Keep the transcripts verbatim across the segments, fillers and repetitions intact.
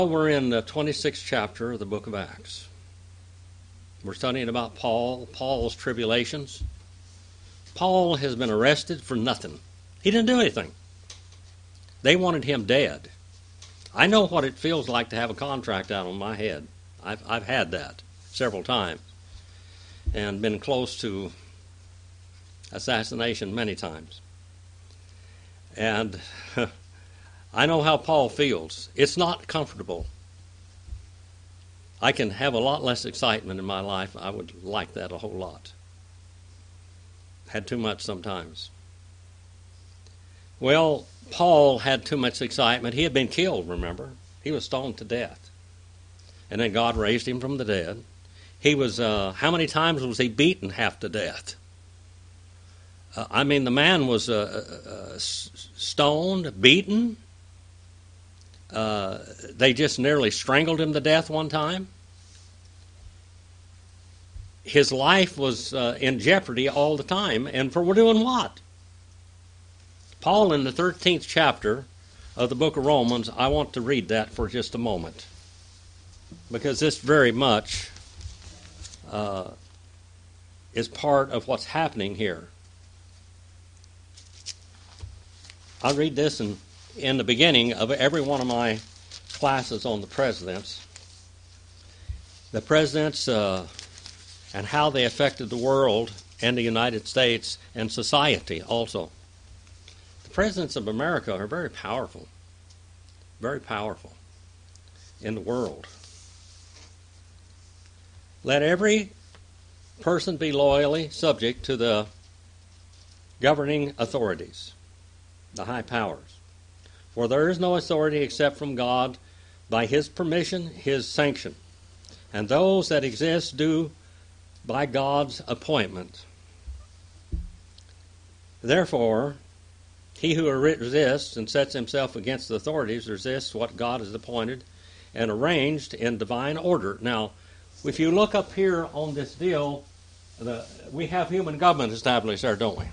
We're in the twenty-sixth chapter of the book of Acts. We're studying about Paul, Paul's tribulations. Paul has been arrested for nothing. He didn't do anything. They wanted him dead. I know what it feels like to have a contract out on my head. I've, I've had that several times and been close to assassination many times. And I know how Paul feels. It's not comfortable. I can have a lot less excitement in my life. I would like that a whole lot. Had too much sometimes. Well, Paul had too much excitement. He had been killed, remember? He was stoned to death. And then God raised him from the dead. He was, uh, how many times was he beaten half to death? Uh, I mean, the man was uh, uh, stoned, beaten. Uh, they just nearly strangled him to death one time. His life was uh, in jeopardy all the time. And for doing what? Paul, in the thirteenth chapter of the book of Romans, I want to read that for just a moment, because this very much uh, is part of what's happening here. I'll read this in, in the beginning of every one of my classes on the presidents. The presidents uh, and how they affected the world and the United States and society also. The presidents of America are very powerful, very powerful in the world. Let every person be loyally subject to the governing authorities, the high powers. For there is no authority except from God, by His permission, His sanction. And those that exist do by God's appointment. Therefore, he who resists and sets himself against the authorities resists what God has appointed and arranged in divine order. Now, if you look up here on this deal, the, we have human government established there, don't we?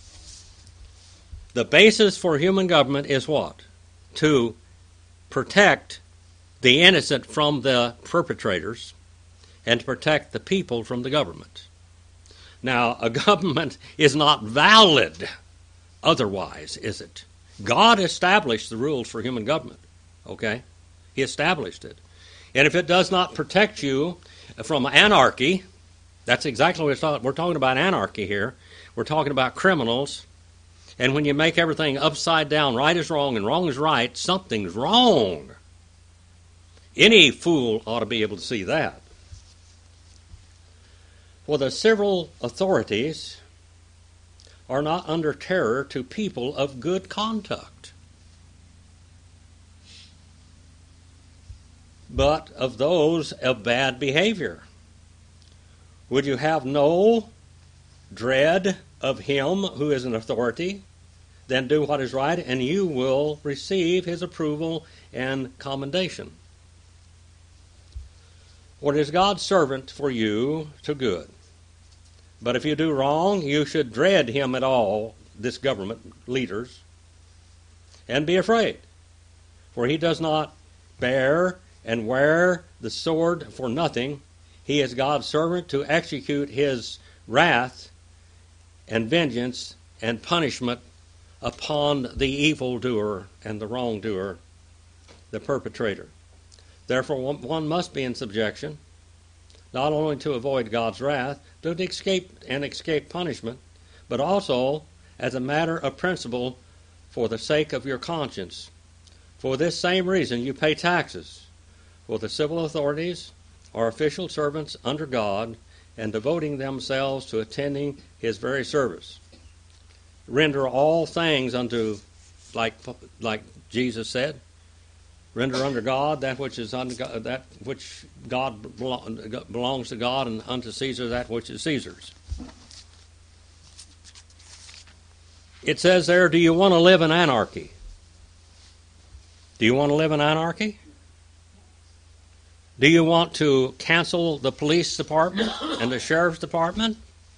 The basis for human government is what? To protect the innocent from the perpetrators and to protect the people from the government. Now, a government is not valid otherwise, is it? God established the rules for human government, okay? He established it. And if it does not protect you from anarchy, that's exactly what it's talking. We're talking about anarchy here. We're talking about criminals. And when you make everything upside down, right is wrong and wrong is right, something's wrong. Any fool ought to be able to see that. For the civil authorities are not under terror to people of good conduct, but of those of bad behavior. Would you have no dread of him who is an authority? Then do what is right, and you will receive his approval and commendation. For it is God's servant for you to good. But if you do wrong, you should dread him at all, this government, leaders, and be afraid. For he does not bear and wear the sword for nothing. He is God's servant to execute his wrath and vengeance and punishment upon the evildoer and the wrongdoer, the perpetrator. Therefore, one must be in subjection, not only to avoid God's wrath, to escape and escape punishment, but also as a matter of principle for the sake of your conscience. For this same reason you pay taxes, for the civil authorities are official servants under God and devoting themselves to attending his very service. Render all things unto, like like Jesus said, render unto God that which is unto God, that which God belongs to God, and unto Caesar that which is Caesar's. It says there, do you want to live in anarchy? Do you want to live in anarchy? Do you want to cancel the police department and the sheriff's department?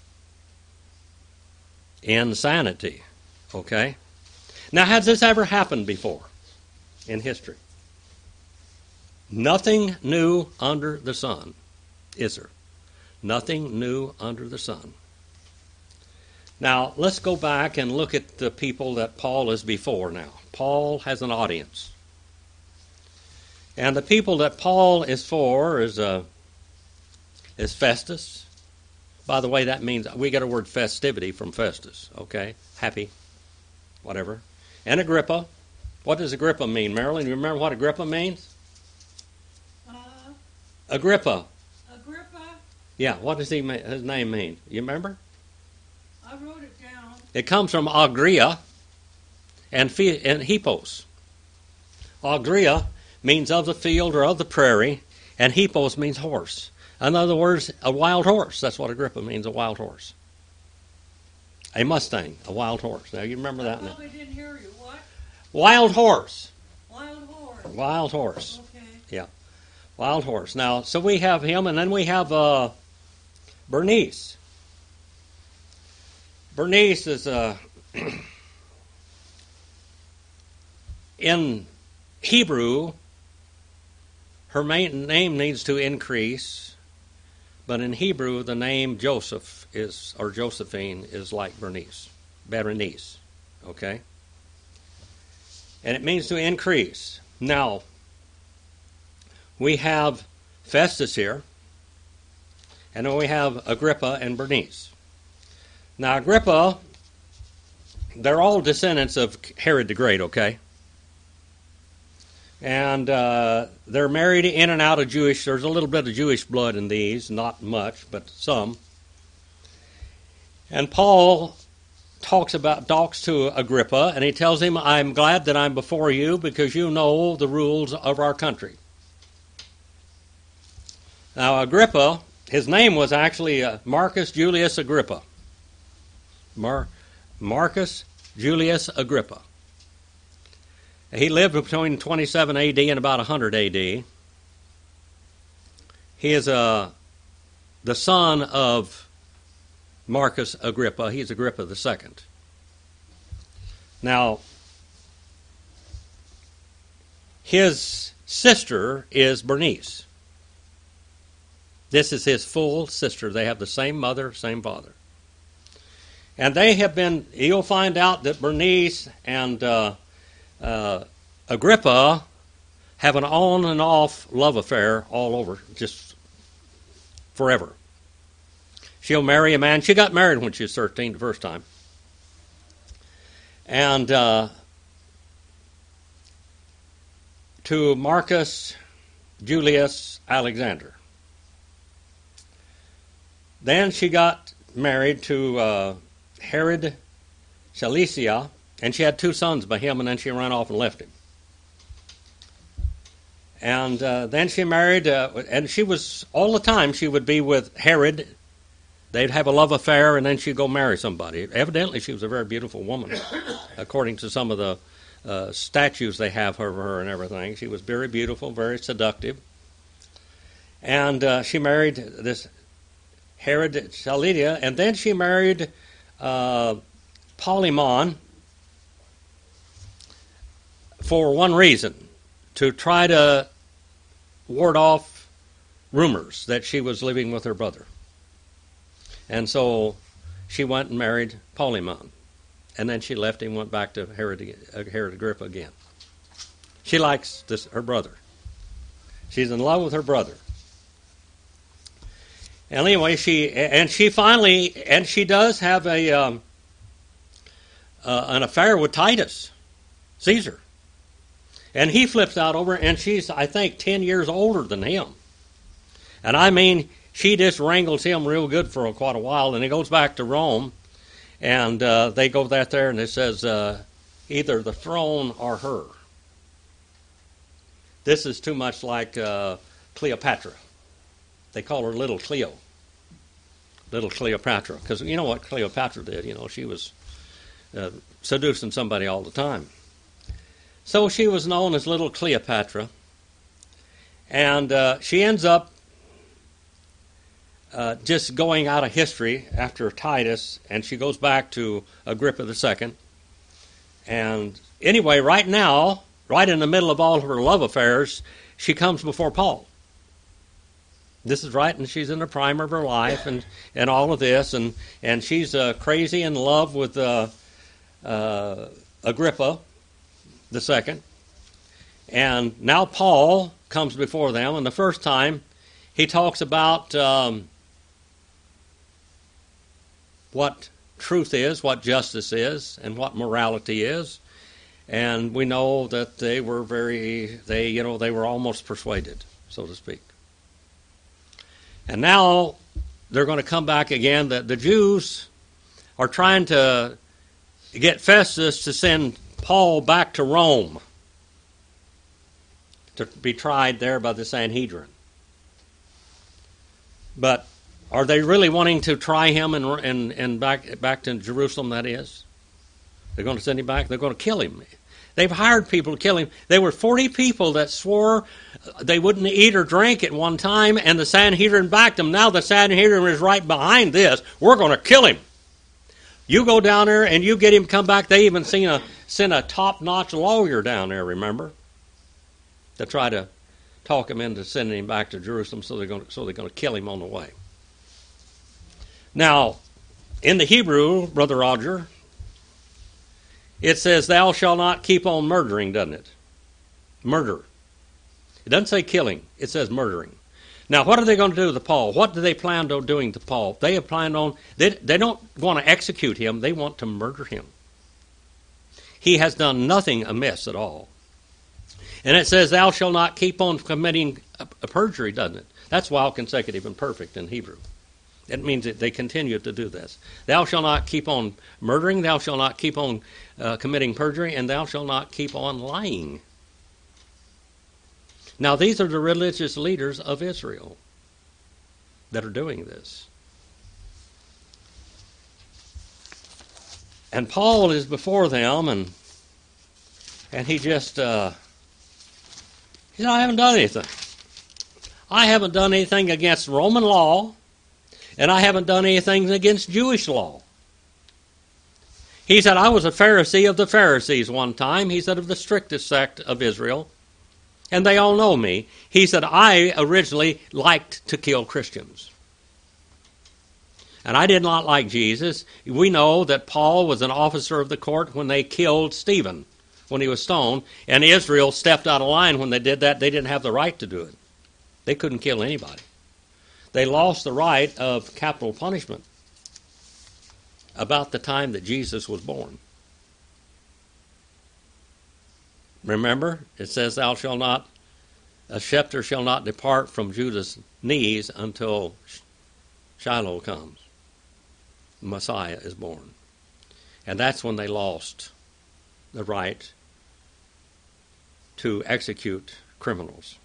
Insanity. Okay? Now, has this ever happened before in history? Nothing new under the sun, is there? Nothing new under the sun. Now, let's go back and look at the people that Paul is before now. Paul has an audience. And the people that Paul is for is, uh, is Festus. By the way, that means we get a word festivity from Festus, okay? Happy, whatever. And Agrippa. What does Agrippa mean, Marilyn? You remember what Agrippa means? Uh, Agrippa. Agrippa. Yeah, what does he his name mean? You remember? I wrote it down. It comes from agria and, and hippos. Agria means of the field or of the prairie, and hippos means horse. In other words, a wild horse. That's what Agrippa means, a wild horse. A Mustang, a wild horse. Now, you remember that I now. probably didn't hear you. What? Wild horse. Wild horse. Wild horse. Okay. Yeah. Wild horse. Now, so we have him, and then we have uh, Bernice. Bernice is uh, in Hebrew, her main name needs to increase, but in Hebrew, the name Joseph is, or Josephine, is like Bernice. Berenice. Okay? And it means to increase. Now, we have Festus here, and then we have Agrippa and Bernice. Now, Agrippa, they're all descendants of Herod the Great, okay? And uh, they're married in and out of Jewish, there's a little bit of Jewish blood in these, not much, but some. And Paul talks about, talks to Agrippa, and he tells him, I'm glad that I'm before you because you know the rules of our country. Now, Agrippa, his name was actually uh, Marcus Julius Agrippa. Mar- Marcus Julius Agrippa. He lived between twenty-seven A D and about one hundred A D. He is uh, the son of Marcus Agrippa. He's Agrippa the Second. Now, his sister is Bernice. This is his full sister. They have the same mother, same father. And they have been, you'll find out that Bernice and uh, uh, Agrippa have an on and off love affair all over, just forever. She'll marry a man. She got married when she was thirteen the first time. And uh, to Marcus Julius Alexander. Then she got married to uh, Herod Cilicia, and she had two sons by him, and then she ran off and left him. And uh, then she married, uh, and she was, all the time she would be with Herod. They'd have a love affair, and then she'd go marry somebody. Evidently, she was a very beautiful woman, according to some of the uh, statues they have of her and everything. She was very beautiful, very seductive. And uh, she married this Herod Cilicia, and then she married uh, Polymon for one reason, to try to ward off rumors that she was living with her brother. And so she went and married Polymon, and then she left him, went back to Herod, uh, Herod Agrippa again. She likes this, her brother. She's in love with her brother. And anyway, she and she finally and she does have a um, uh, an affair with Titus, Caesar, and he flips out over, and she's I think ten years older than him, and I mean she just wrangles him real good for quite a while, and he goes back to Rome, and uh, they go back there, and it says uh, either the throne or her. This is too much like uh, Cleopatra. They call her Little Cleo. Little Cleopatra. Because you know what Cleopatra did. You know, she was uh, seducing somebody all the time. So she was known as Little Cleopatra. And uh, she ends up uh, just going out of history after Titus. And she goes back to Agrippa the Second. And anyway, right now, right in the middle of all of her love affairs, she comes before Paul. This is right, and she's in the prime of her life, and, and all of this, and and she's uh, crazy in love with uh, uh, Agrippa the second. And now Paul comes before them, and the first time he talks about um, what truth is, what justice is, and what morality is. And we know that they were very, they, you know, they were almost persuaded, so to speak. And now they're going to come back again. The, the Jews are trying to get Festus to send Paul back to Rome to be tried there by the Sanhedrin. But are they really wanting to try him and, and, and back, back to Jerusalem, that is? They're going to send him back? They're going to kill him. They've hired people to kill him. There were forty people that swore they wouldn't eat or drink at one time, and the Sanhedrin backed them. Now the Sanhedrin is right behind this. We're going to kill him. You go down there and you get him come back. They even seen a, sent a top-notch lawyer down there, remember, to try to talk him into sending him back to Jerusalem, so they're going to, so they're going to kill him on the way. Now, in the Hebrew, Brother Roger, it says, thou shalt not keep on murdering, doesn't it? Murder. It doesn't say killing. It says murdering. Now, what are they going to do to Paul? What do they plan on doing to Paul? They have planned on, they, they don't want to execute him. They want to murder him. He has done nothing amiss at all. And it says, thou shalt not keep on committing a, a perjury, doesn't it? That's while consecutive and perfect in Hebrew. It means that they continue to do this. Thou shalt not keep on murdering, thou shalt not keep on uh, committing perjury, and thou shalt not keep on lying. Now, these are the religious leaders of Israel that are doing this. And Paul is before them, and and he just, uh, he said, I haven't done anything. I haven't done anything against Roman law, and I haven't done anything against Jewish law. He said, I was a Pharisee of the Pharisees one time. He said, of the strictest sect of Israel. And they all know me. He said, I originally liked to kill Christians. And I did not like Jesus. We know that Paul was an officer of the court when they killed Stephen, when he was stoned. And Israel stepped out of line when they did that. They didn't have the right to do it. They couldn't kill anybody. They lost the right of capital punishment about the time that Jesus was born. Remember, it says, thou shalt not, a scepter shall not depart from Judah's knees until Shiloh comes. Messiah is born. And that's when they lost the right to execute criminals.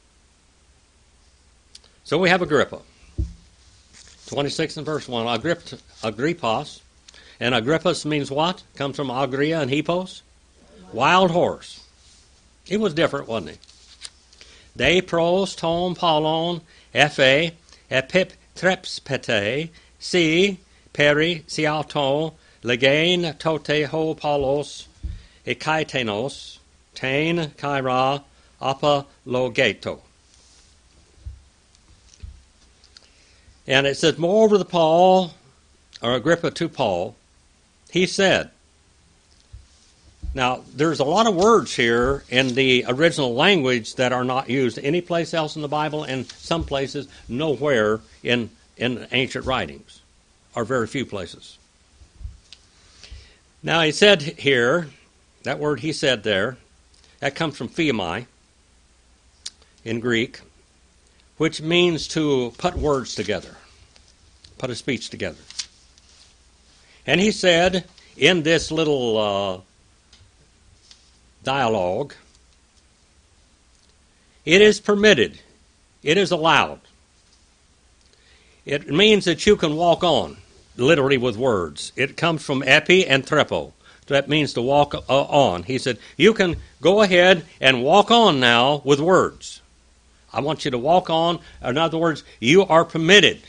So we have Agrippa. twenty-six and verse one, Agripp, Agrippos. And Agrippos means what? Comes from agria and hippos. Wild horse. He was different, wasn't he? De pros tom palon ephe epip trepspete si peri siaton legain tote ho palos ekaitenos tain kaira apologeto. And it says, moreover to Paul, or Agrippa to Paul, he said. Now, there's a lot of words here in the original language that are not used anyplace else in the Bible, and some places nowhere in, in ancient writings, or very few places. Now, he said here, that word he said there, that comes from theomai in Greek, which means to put words together, put a speech together. And he said, in this little uh, dialogue, it is permitted, it is allowed. It means that you can walk on, literally with words. It comes from epi and trepo. That means to walk uh, on. He said, you can go ahead and walk on now with words. I want you to walk on. In other words, you are permitted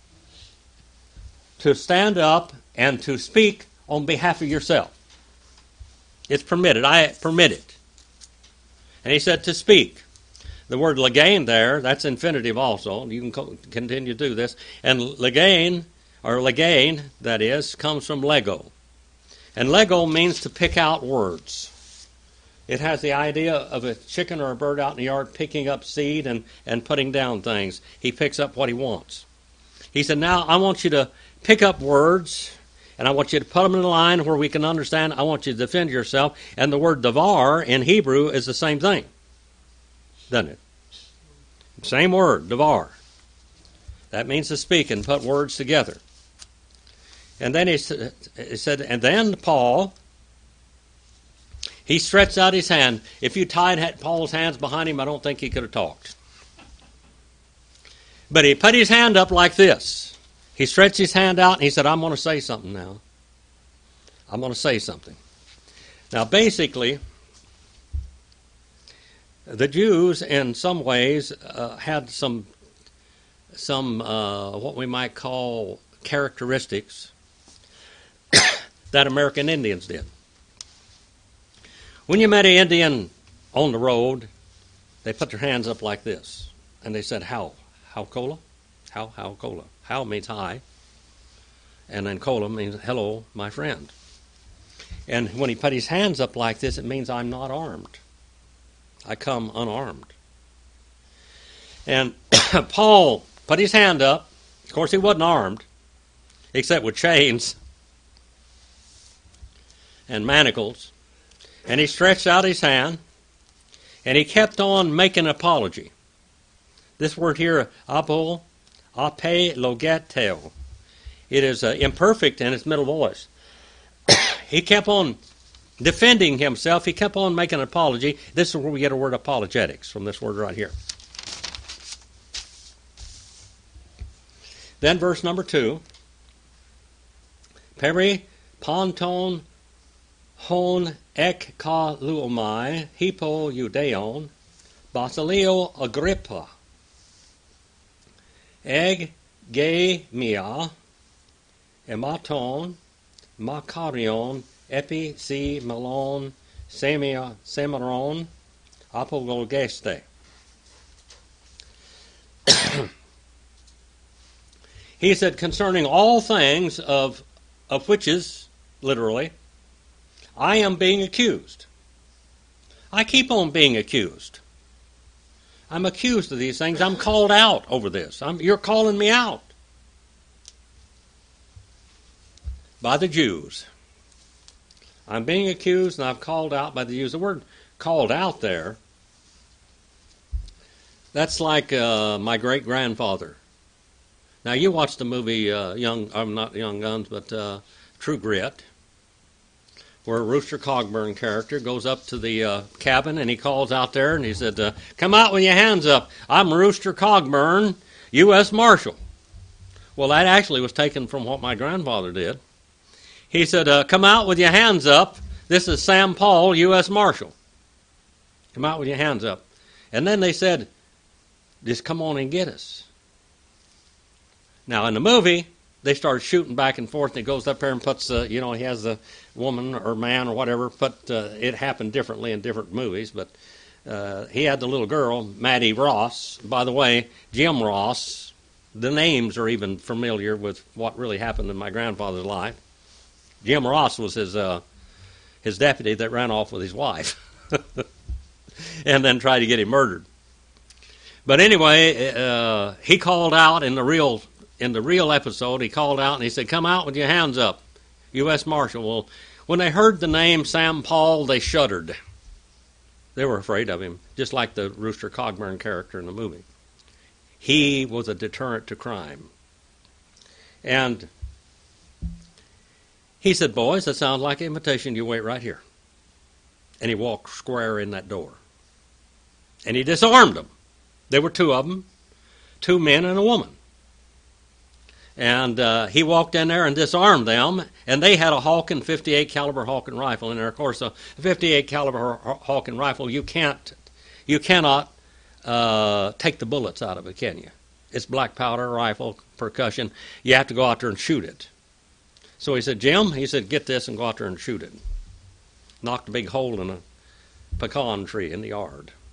to stand up and to speak on behalf of yourself. It's permitted. I permit it. And he said to speak. The word lagain there, that's infinitive also. You can co- continue to do this. And lagain, or lagain, that is, comes from lego. And lego means to pick out words. It has the idea of a chicken or a bird out in the yard picking up seed and, and putting down things. He picks up what he wants. He said, now I want you to pick up words, and I want you to put them in a line where we can understand. I want you to defend yourself. And the word davar in Hebrew is the same thing, doesn't it? Same word, davar. That means to speak and put words together. And then he said, and then Paul, he stretched out his hand. If you tied Paul's hands behind him, I don't think he could have talked. But he put his hand up like this. He stretched his hand out and he said, I'm going to say something now. I'm going to say something. Now, basically, the Jews, in some ways, uh, had some, some uh, what we might call characteristics that American Indians did. When you met an Indian on the road, they put their hands up like this, and they said, how? How cola? How, how cola? How means hi, and then cola means hello, my friend. And when he put his hands up like this, it means I'm not armed. I come unarmed. And Paul put his hand up. Of course, he wasn't armed, except with chains and manacles. And he stretched out his hand, and he kept on making an apology. This word here, apo, ape logeteo. It is uh, imperfect in its middle voice. He kept on defending himself. He kept on making an apology. This is where we get a word apologetics, from this word right here. Then verse number two. Peri ponton hon ek ka luomai hippo judeon basilio agrippa eg ge mia ematon makarion epi si melon semia semeron apologeste. He said, concerning all things of of witches, literally, I am being accused. I keep on being accused. I'm accused of these things. I'm called out over this. I'm, you're calling me out. By the Jews. I'm being accused and I'm called out by the Jews. The word called out there, that's like uh, my great-grandfather. Now, you watched the movie uh, Young, I'm not Young Guns, but uh, True Grit, where Rooster Cogburn character goes up to the uh, cabin and he calls out there and he said, uh, come out with your hands up. I'm Rooster Cogburn, U S Marshal. Well, that actually was taken from what my grandfather did. He said, uh, come out with your hands up. This is Sam Paul, U S Marshal. Come out with your hands up. And then they said, just come on and get us. Now, in the movie, they started shooting back and forth, and he goes up there and puts, uh, you know, he has the woman or man or whatever, but uh, it happened differently in different movies, but uh, he had the little girl, Maddie Ross. By the way, Jim Ross, the names are even familiar with what really happened in my grandfather's life. Jim Ross was his uh, his deputy that ran off with his wife and then tried to get him murdered. But anyway, uh, he called out in the real in the real episode. He called out and he said, "Come out with your hands up, U S Marshal." Well, when they heard the name Sam Paul, they shuddered. They were afraid of him, just like the Rooster Cogburn character in the movie. He was a deterrent to crime. And he said, "Boys, that sounds like an invitation. You wait right here." And he walked square in that door. And he disarmed them. There were two of them, two men and a woman. And uh, he walked in there and disarmed them, and they had a Hawken fifty-eight caliber Hawken rifle in there. Of course, a fifty-eight caliber Hawken rifle, you can't, you cannot uh, take the bullets out of it, can you? It's black powder rifle, percussion. You have to go out there and shoot it. So he said, "Jim," he said, "get this and go out there and shoot it." Knocked a big hole in a pecan tree in the yard.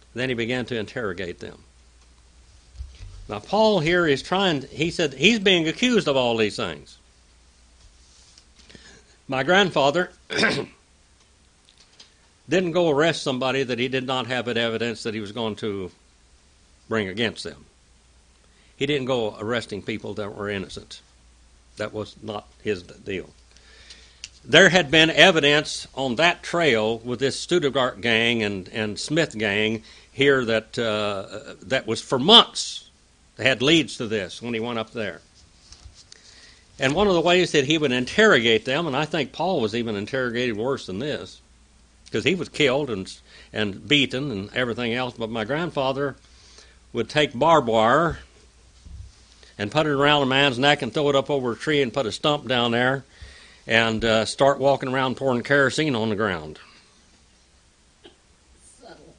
Then he began to interrogate them. Now, Paul here is trying, he said, he's being accused of all these things. My grandfather didn't go arrest somebody that he did not have evidence that he was going to bring against them. He didn't go arresting people that were innocent. That was not his deal. There had been evidence on that trail with this Stuttgart gang and, and Smith gang here that uh, that was for months. They had leads to this when he went up there. And one of the ways that he would interrogate them, and I think Paul was even interrogated worse than this, because he was killed and and beaten and everything else, but my grandfather would take barbed wire and put it around a man's neck and throw it up over a tree and put a stump down there and uh, start walking around pouring kerosene on the ground. Subtle.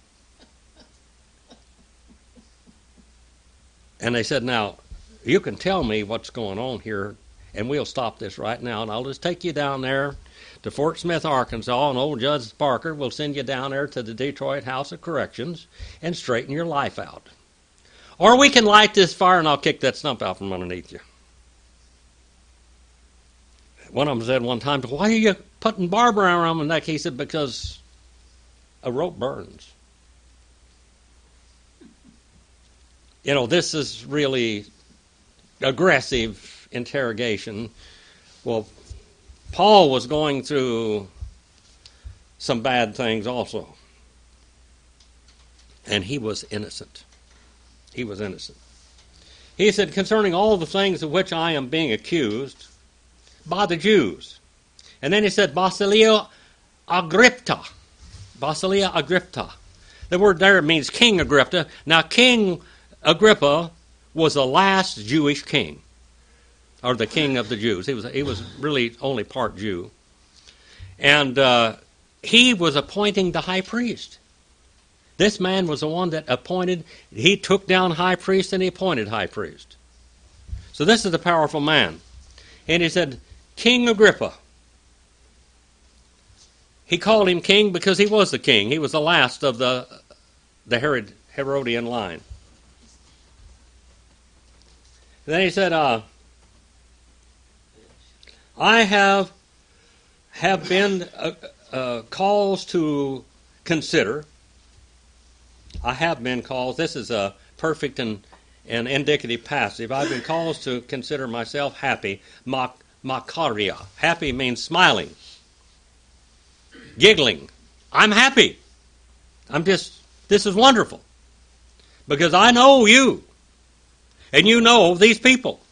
And they said, now, you can tell me what's going on here, and we'll stop this right now, and I'll just take you down there to Fort Smith, Arkansas, and old Judge Parker will send you down there to the Detroit House of Corrections and straighten your life out. Or we can light this fire, and I'll kick that stump out from underneath you. One of them said one time, why are you putting barbed wire around my neck? He said, because a rope burns. You know, this is really aggressive interrogation. Well, Paul was going through some bad things also. And he was innocent. He was innocent. He said, concerning all the things of which I am being accused by the Jews. And then he said, Basilia Agrippa. Basilia Agrippa. The word there means King Agrippa. Now, King Agrippa was the last Jewish king, or the king of the Jews. He was he was really only part Jew. And uh, he was appointing the high priest. This man was the one that appointed, he took down high priest and he appointed high priest. So this is a powerful man. And he said, King Agrippa. He called him king because he was the king. He was the last of the, the Herod, Herodian line. And then he said, uh, I have, have been uh, uh, caused to consider, I have been caused, this is a perfect and, and indicative passive, I've been caused to consider myself happy, mak, makaria. Happy means smiling, giggling. I'm happy. I'm just, this is wonderful. Because I know you. And you know these people.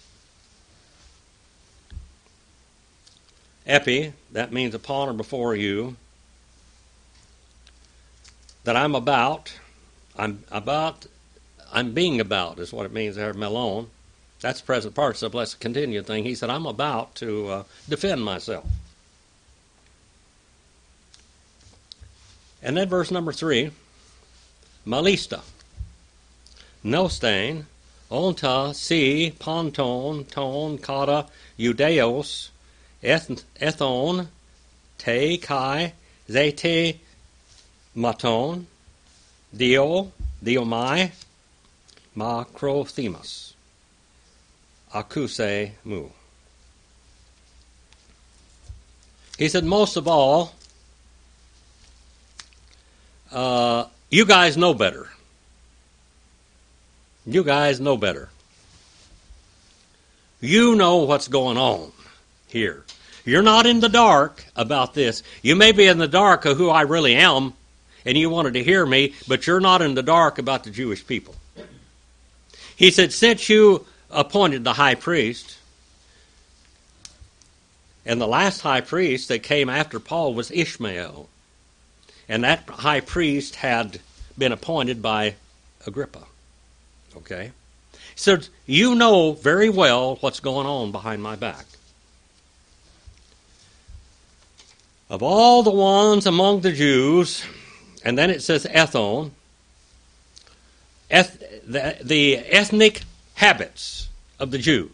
Epi, that means upon or before you. That I'm about, I'm about, I'm being about is what it means there, melon. That's present participle, that's a continued thing. He said, I'm about to uh, defend myself. And then verse number three, malista, no stain, onta, si, ponton, ton, kata, judeos, ethon, te, kai, zete, maton, dio, diomai, makrothemas, akuse mu. He said, most of all, uh, you guys know better. You guys know better. You know what's going on here. You're not in the dark about this. You may be in the dark of who I really am, and you wanted to hear me, but you're not in the dark about the Jewish people. He said, since you appointed the high priest, and the last high priest that came after Paul was Ishmael, and that high priest had been appointed by Agrippa. Okay? So you know very well what's going on behind my back. Of all the ones among the Jews, and then it says ethon, eth, the, the ethnic habits of the Jews.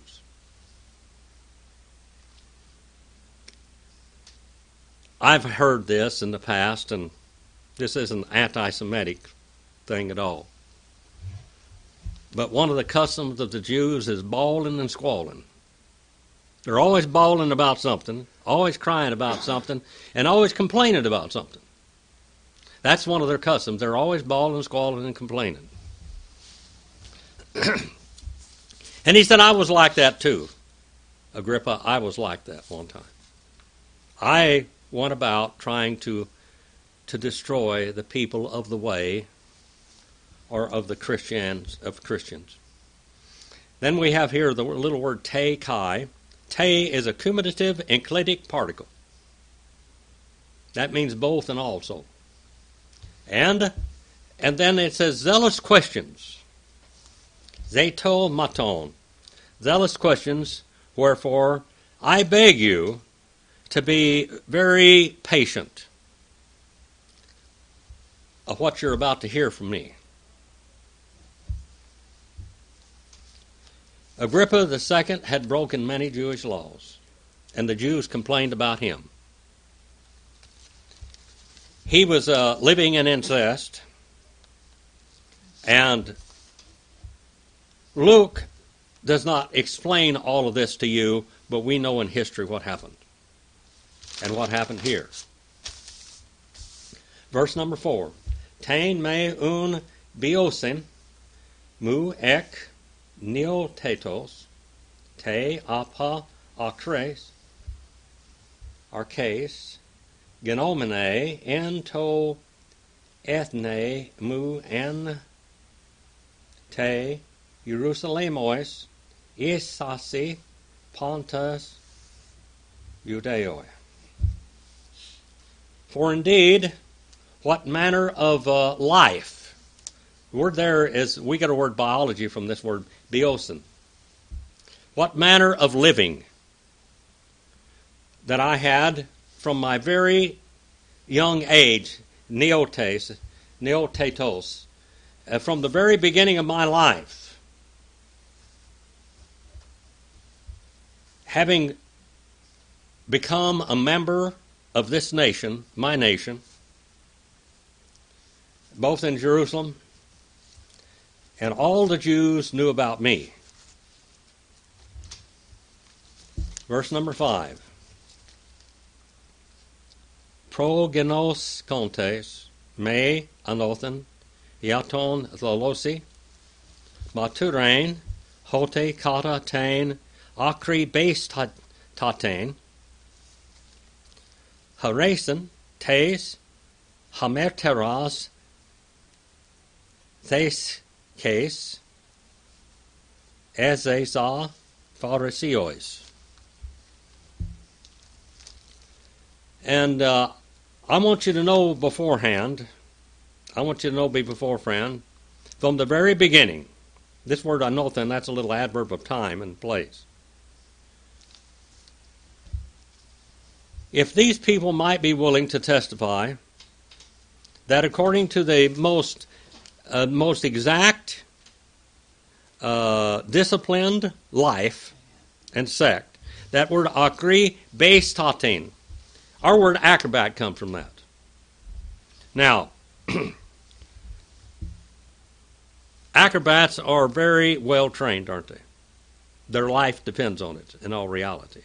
I've heard this in the past, and this isn't anti-Semitic thing at all. But one of the customs of the Jews is bawling and squalling. They're always bawling about something, always crying about something, and always complaining about something. That's one of their customs. They're always bawling, squalling, and complaining. And he said, I was like that too. Agrippa, I was like that one time. I went about trying to, to destroy the people of the way, or of the Christians, of Christians. Then we have here the little word te kai. Te is a cumulative enclitic particle. That means both and also. And, and then it says zealous questions. Zeto maton. Zealous questions, wherefore I beg you to be very patient of what you're about to hear from me. Agrippa the Second had broken many Jewish laws, and the Jews complained about him. He was uh, living in incest, and Luke does not explain all of this to you, but we know in history what happened, and what happened here. Verse number four. Tain me un biosin mu ek neotetos te apa akres arches genomene ento ethne mu en te Jerusalemois isasi pontus Judeoi. For indeed, what manner of uh, life? The word there is, we get a word biology from this word biosin. What manner of living that I had from my very young age, neotes, neotetos, uh, from the very beginning of my life, having become a member of this nation, my nation, both in Jerusalem, and all the Jews knew about me. Verse number five. Progenos contes me anothen iaton tholosi maturain hote kata tain akri base tatain harasen tes hamerteras thes case as they saw Phariseos. And uh, I want you to know beforehand, I want you to know beforehand, from the very beginning, this word anothen, that's a little adverb of time and place. If these people might be willing to testify that according to the most uh, most exact uh, disciplined life and sect, that word akri beis tatin, our word acrobat comes from that. Now, acrobats are very well trained, aren't they? Their life depends on it, in all reality.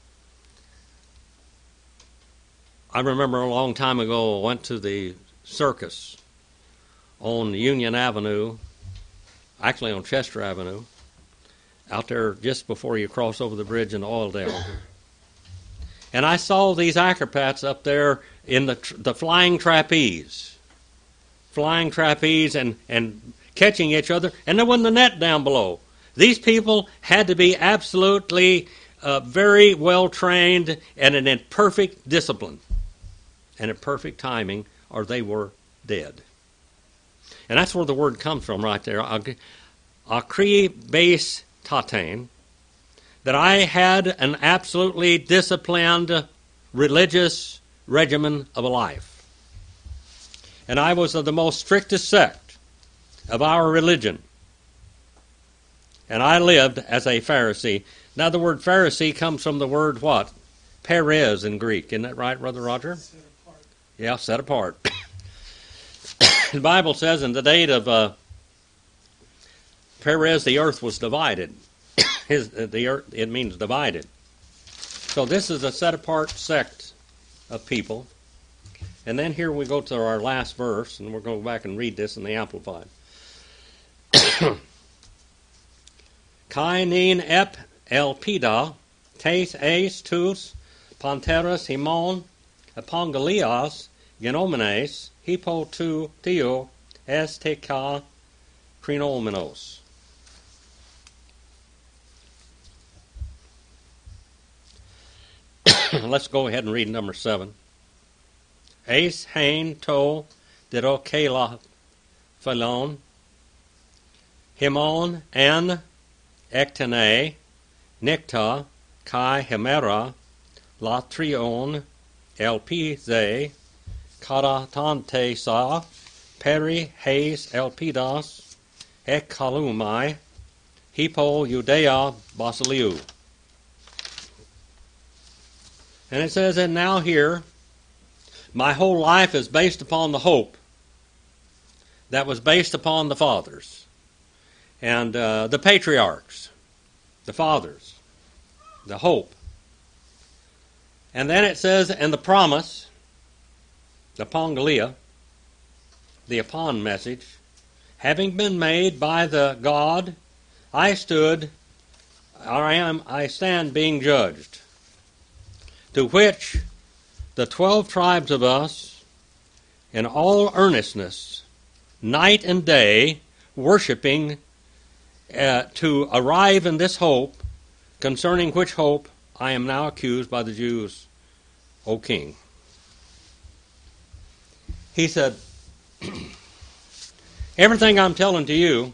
I remember a long time ago I went to the circus on Union Avenue, actually on Chester Avenue, out there just before you cross over the bridge in Oildale. And I saw these acrobats up there in the tr- the flying trapeze, flying trapeze and, and catching each other, and there wasn't a net down below. These people had to be absolutely uh, very well trained and in perfect discipline and in perfect timing, or they were dead. And that's where the word comes from right there, akri beis tatain, that I had an absolutely disciplined religious regimen of a life. And I was of the most strictest sect of our religion. And I lived as a Pharisee. Now the word Pharisee comes from the word what? Perez in Greek. Isn't that right, Brother Roger? Set apart. Yeah, set apart. The Bible says in the date of uh, Perez, the earth was divided. His, the earth, it means divided. So this is a set-apart sect of people. And then here we go to our last verse, and we're going to go back and read this in the Amplified. Kai nin ep elpida, tes eis tus, panteras himon, apongalias, genomenes, hippo tu theo, es te ka krinomenos. Let's go ahead and read number seven. Eis hain to dirokela phalon, himon an ektene, nicta kai hemera, latrion elpize, karatante sa, peri heis elpidas, ekalumai, hippo Judea basiliu. And it says, and now here, my whole life is based upon the hope that was based upon the fathers and uh, the patriarchs, the fathers, the hope. And then it says, and the promise, the Pongalia, the upon message, having been made by the God, I stood, or I am, I stand being judged, to which the twelve tribes of us, in all earnestness, night and day, worshiping uh, to arrive in this hope, concerning which hope I am now accused by the Jews, O King. He said, everything I'm telling to you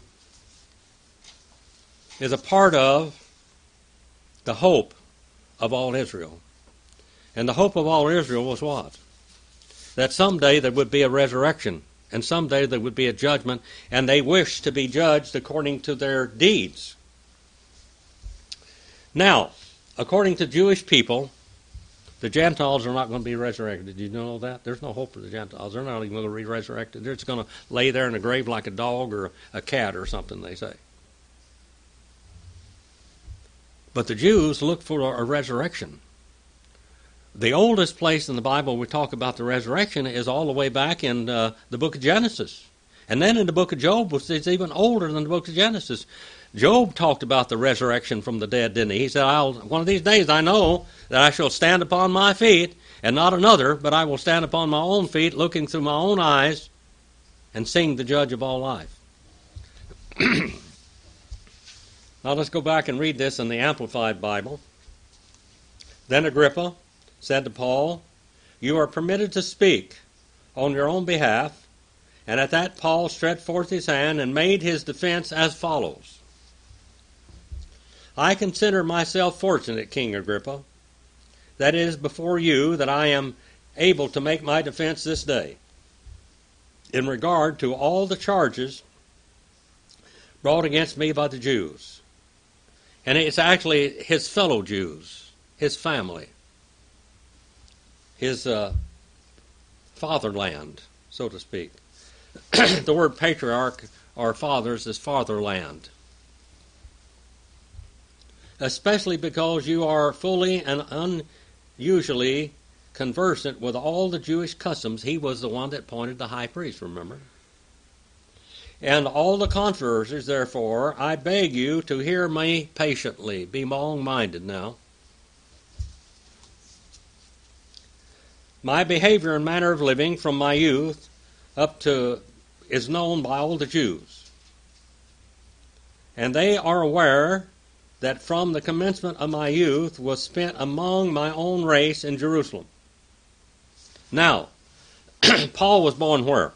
is a part of the hope of all Israel. And the hope of all Israel was what? That someday there would be a resurrection, and someday there would be a judgment, and they wished to be judged according to their deeds. Now, according to Jewish people, the Gentiles are not going to be resurrected. Did you know that? There's no hope for the Gentiles. They're not even going to be resurrected. They're just going to lay there in a grave like a dog or a cat or something, they say. But the Jews look for a resurrection. The oldest place in the Bible we talk about the resurrection is all the way back in uh, the book of Genesis. And then in the book of Job, which is even older than the book of Genesis. Job talked about the resurrection from the dead, didn't he? He said, I'll, one of these days I know that I shall stand upon my feet, and not another, but I will stand upon my own feet, looking through my own eyes, and seeing the judge of all life. Now let's go back and read this in the Amplified Bible. Then Agrippa said to Paul, you are permitted to speak on your own behalf. And at that Paul stretched forth his hand and made his defense as follows. I consider myself fortunate, King Agrippa, that it is before you that I am able to make my defense this day in regard to all the charges brought against me by the Jews. And it's actually his fellow Jews, his family, his uh, fatherland, so to speak. The word patriarch or fathers is fatherland. Especially because you are fully and unusually conversant with all the Jewish customs. He was the one that appointed the high priest, remember? And all the controversies, therefore, I beg you to hear me patiently. Be long-minded now. My behavior and manner of living from my youth up to is known by all the Jews. And they are aware that from the commencement of my youth was spent among my own race in Jerusalem. Now, Paul was born where?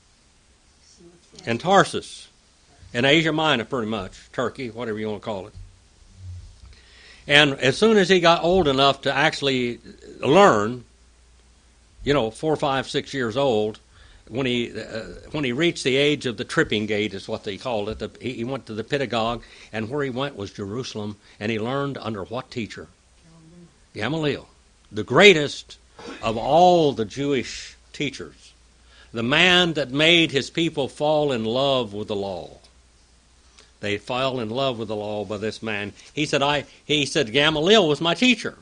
In Tarsus, in Asia Minor, pretty much, Turkey, whatever you want to call it. And as soon as he got old enough to actually learn, you know, four, five, six years old, when he uh, when he reached the age of the tripping gate is what they called it, the, he, he went to the Pedagogue, and where he went was Jerusalem, and he learned under what teacher? Gamaliel, the greatest of all the Jewish teachers. the man that made his people fall in love with the law. They fell in love with the law by this man. He said, I, he said, Gamaliel was my teacher.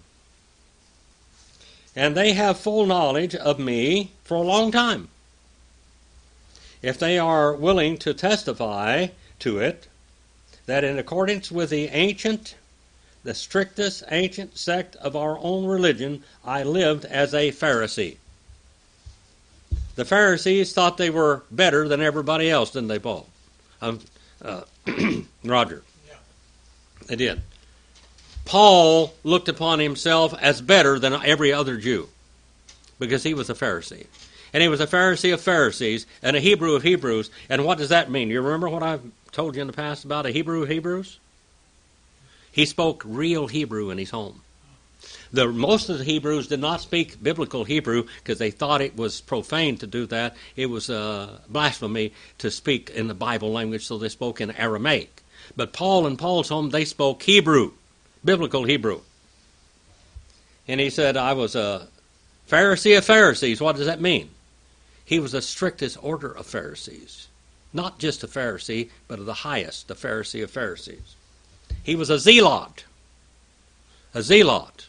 And they have full knowledge of me for a long time. If they are willing to testify to it, that in accordance with the ancient, the strictest ancient sect of our own religion, I lived as a Pharisee. The Pharisees thought they were better than everybody else, didn't they, Paul? Um, uh, Roger. Yeah. They did. Paul looked upon himself as better than every other Jew because he was a Pharisee. And he was a Pharisee of Pharisees and a Hebrew of Hebrews. And what does that mean? You remember what I've told you in the past about a Hebrew of Hebrews? He spoke real Hebrew in his home. The, most of the Hebrews did not speak biblical Hebrew because they thought it was profane to do that. It was uh, blasphemy to speak in the Bible language, so they spoke in Aramaic. But Paul and Paul's home, they spoke Hebrew, biblical Hebrew. And he said, I was a Pharisee of Pharisees. What does that mean? He was the strictest order of Pharisees. Not just a Pharisee, but of the highest, the Pharisee of Pharisees. He was a zealot. A zealot.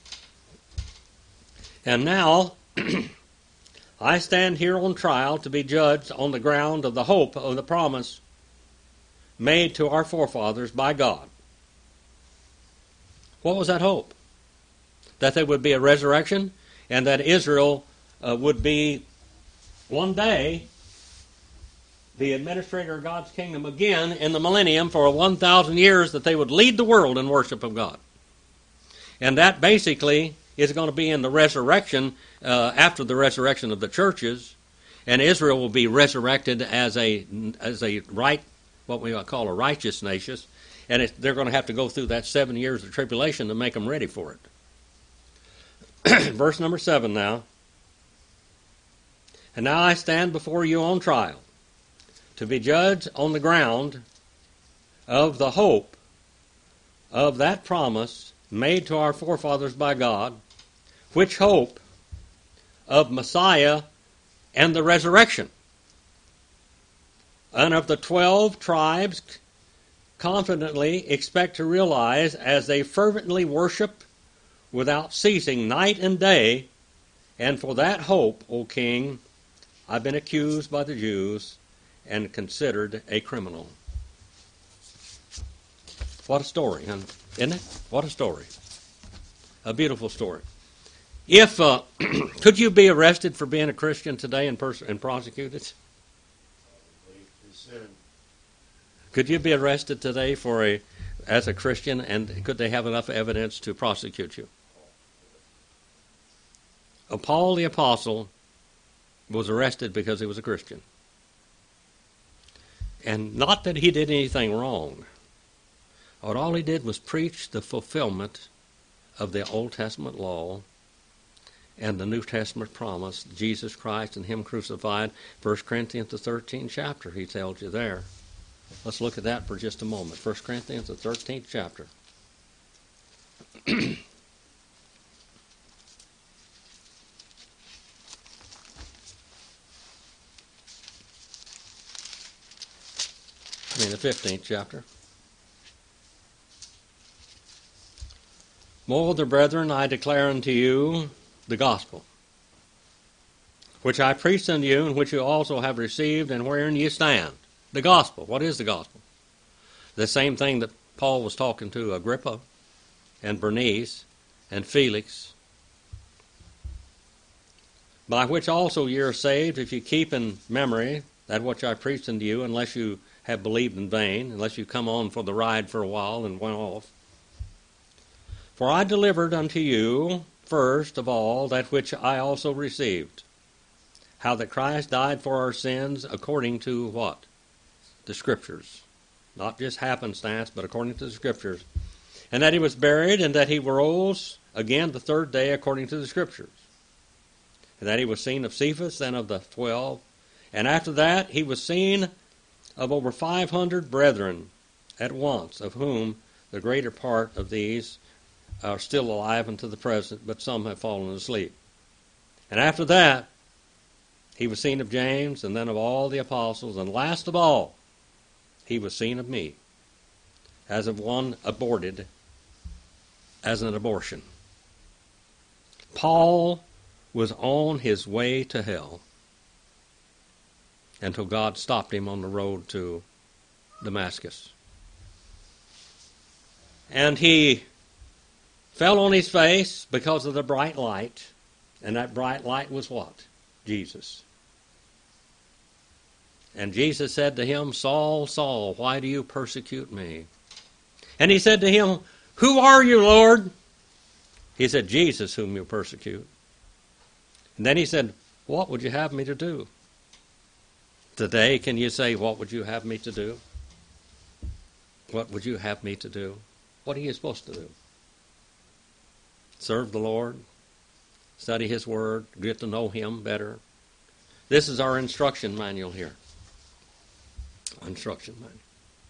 And now, I stand here on trial to be judged on the ground of the hope of the promise made to our forefathers by God. What was that hope? That there would be a resurrection and that Israel uh, would be one day the administrator of God's kingdom again in the millennium for one thousand years, that they would lead the world in worship of God. And that basically is going to be in the resurrection, uh, after the resurrection of the churches, and Israel will be resurrected as a as a right, what we call a righteous nation, and it, they're going to have to go through that seven years of tribulation to make them ready for it. Verse number seven now. And now I stand before you on trial, to be judged on the ground of the hope of that promise made to our forefathers by God, which hope of Messiah and the resurrection, and of the twelve tribes confidently expect to realize as they fervently worship without ceasing night and day. And for that hope, O King, I've been accused by the Jews and considered a criminal. What a story, isn't it? What a story. A beautiful story. If uh, could you be arrested for being a Christian today and, pers- and prosecuted? Could you be arrested today for a as a Christian, and could they have enough evidence to prosecute you? Uh, Paul the Apostle was arrested because he was a Christian. And not that he did anything wrong. But all he did was preach the fulfillment of the Old Testament law and the New Testament promise, Jesus Christ and Him crucified. First Corinthians, the thirteenth chapter, he tells you there. Let's look at that for just a moment. First Corinthians, the thirteenth chapter. I mean the fifteenth chapter. Moreover, brethren, I declare unto you the gospel, which I preached unto you, and which you also have received, and wherein you stand. The gospel. What is the gospel? The same thing that Paul was talking to Agrippa and Bernice and Felix. By which also ye are saved, if you keep in memory that which I preached unto you, unless you have believed in vain, unless you come on for the ride for a while and went off. For I delivered unto you first of all that which I also received, how that Christ died for our sins according to what? The Scriptures. Not just happenstance, but according to the Scriptures. And that he was buried, and that he rose again the third day according to the Scriptures. And that he was seen of Cephas, then of the twelve. And after that he was seen of over five hundred brethren at once, of whom the greater part of these are still alive unto the present, but some have fallen asleep. And after that He was seen of James, and then of all the apostles, and last of all, he was seen of me, as of one aborted as an abortion. Paul was on his way to hell until God stopped him on the road to Damascus. And he fell on his face because of the bright light, and that bright light was what? Jesus. And Jesus said to him, Saul, Saul, why do you persecute me? And he said to him, who are you, Lord? He said, Jesus, whom you persecute. And then he said, what would you have me to do? Today, can you say, what would you have me to do? What would you have me to do? What are you supposed to do? Serve the Lord, study His Word, get to know Him better. This is our instruction manual here. Instruction manual.